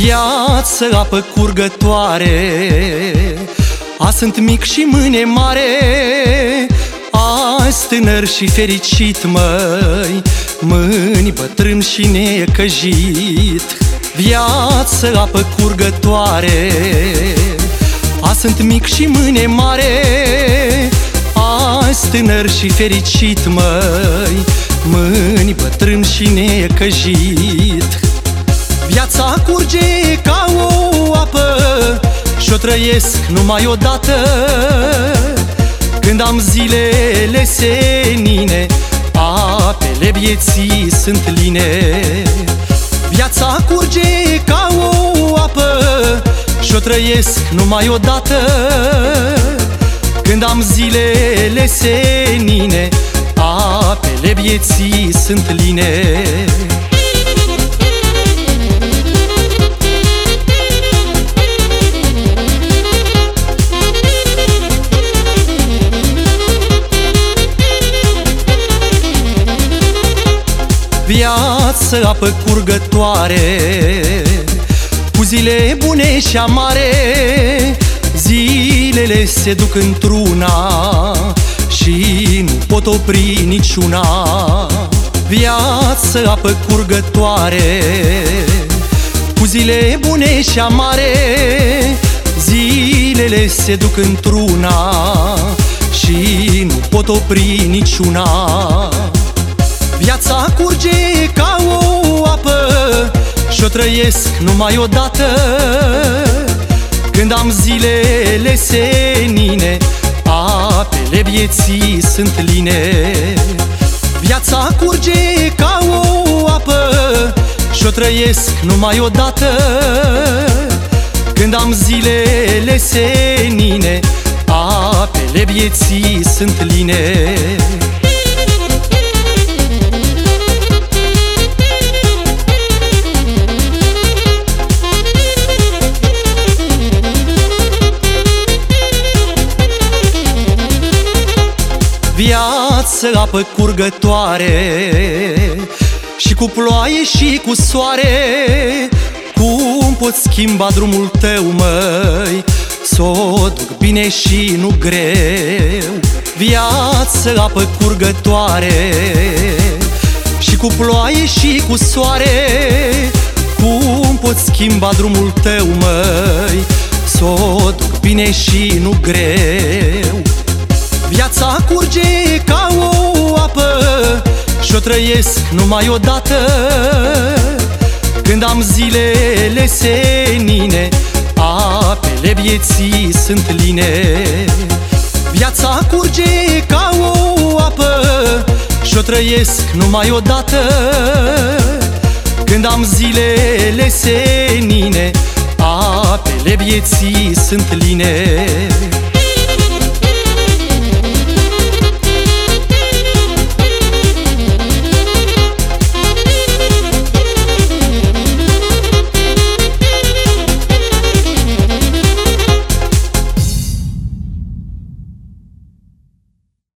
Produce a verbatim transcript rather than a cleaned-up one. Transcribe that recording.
Viață, apă curgătoare, azi sunt mic și mâine mare, azi tânăr și fericit, măi, mâini bătrân și necăjit. Viață, apă curgătoare, azi sunt mic și mâine mare, azi tânăr și fericit, măi, mâini bătrân și necăjit. Viața curge ca o apă și-o trăiesc numai odată, când am zilele senine, apele vieții sunt line. Viața curge ca o apă și-o trăiesc numai odată, când am zilele senine, apele vieții sunt line. Viață, apă curgătoare, cu zile bune și amare, zilele se duc într-una și nu pot opri niciuna. Viață, apă curgătoare, cu zile bune și amare, zilele se duc într-una și nu pot opri niciuna. Viața curge ca o apă și-o trăiesc numai odată, când am zilele senine, apele vieții sunt line. Viața curge ca o apă și-o trăiesc numai odată, când am zilele senine, apele vieții sunt line. Viață, apă curgătoare, și cu ploaie și cu soare, cum poți schimba drumul tău, măi, s-o duc bine și nu greu. Viață, apă curgătoare, și cu ploaie și cu soare, cum poți schimba drumul tău, măi, s-o duc bine și nu greu. Viața curge ca o apă și-o trăiesc numai odată, când am zilele senine, apele vieții sunt line. Viața curge ca o apă și-o trăiesc numai odată, când am zilele senine, apele vieții sunt line.